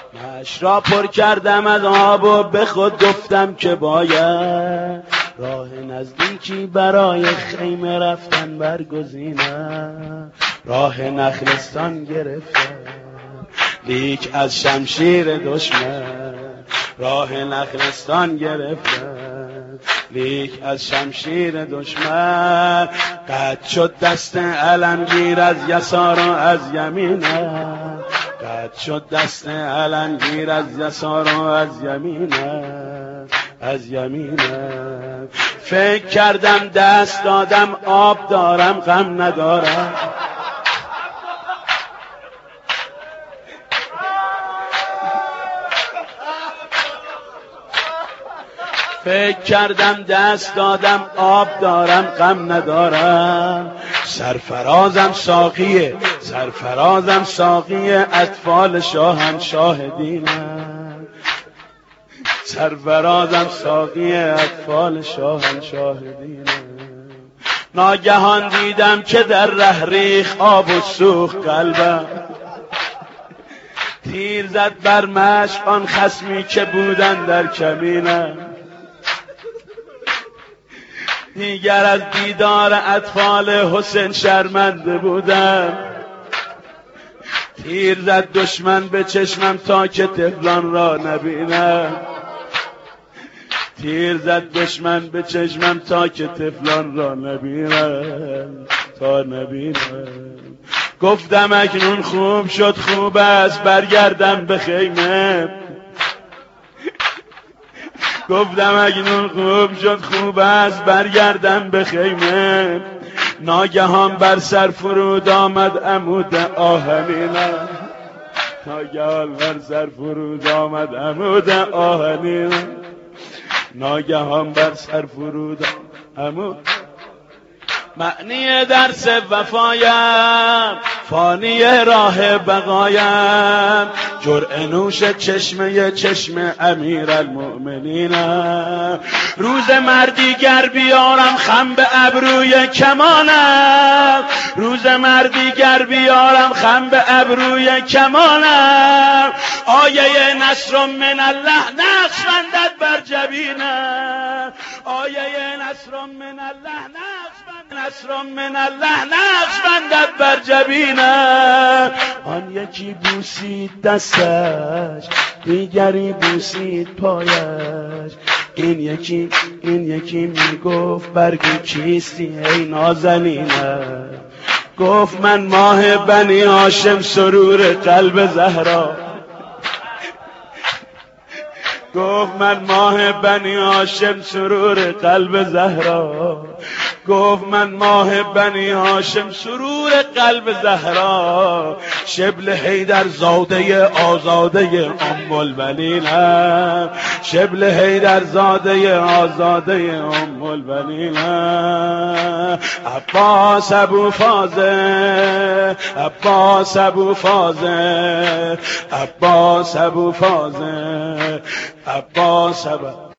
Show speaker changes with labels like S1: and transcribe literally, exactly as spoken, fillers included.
S1: مش را پر کردم از آب و به خود گفتم که باید راه نزدیکی برای خیمه رفتن برگزینم. راه نخلستان گرفتم لیک از شمشیر دشمن، راه نخلستان گرفتم لیک از شمشیر دشمن. قطع شد دست علمگیر از یسار و از یمینم، قطع شد دست علمگیر از یسار و از یمینم، از یمینم. فکر کردم دست دادم آب دارم غم ندارم، فکر کردم دست دادم آب دارم غم ندارم. سرفرازم ساقیه، سرفرازم ساقیه، اطفال شاهم شاهدینم. سرفرازم ساقیه، اطفال شاهم شاهدینم. ناگهان دیدم که در ره ریخ آب و سوخت قلبم، تیر زد بر مشق آن خصمی که بودن در کمینم. دیگر از دیدار اطفال حسین شرمنده بودم، تیر زد دشمن به چشمم تا که طفلان را نبینم. تیر زد دشمن به چشمم تا که طفلان را نبینم، تا نبینم. گفتم اکنون خوب شد، خوب است برگردم به خیمه. گفتم اکنون خوب شد، خوب است برگردم به خیمه. ناگهان بر سر فرود آمد عمود آهنینم، ناگهان بر سر فرود آمد عمود آهنینم، ناگهان بر سر فرود عمود. معنی درس وفایم، فانی راه بقایم، جرعه نوش چشمه چشم امیر المؤمنینم. روز مردی گر بیارم خم به ابروی کمانم، روز مردی گر بیارم خم به ابروی کمانم. آیه نصر من الله نقش بندد بر جبینم، آیه نصر من الله نقش بندد، نصر من الله نقش بندد بر جبینم. آن یکی بوسید دستش، دیگری بوسید پایش. این یکی این یکی میگفت برگی کیستی ای نازنینم. گفت من ماه بنی هاشم سرور قلب زهرا، گفت من ماه بنی هاشم سرور قلب زهرا. گفت من ماه بنی هاشم سرور قلب زهرا. شبل حیدر زاده آزاده ام البنینم، شبل حیدر زاده آزاده ام البنینم. عباس ابو فاضل، عباس ابو فاضل، عباس ابو فاضل، عباس ابو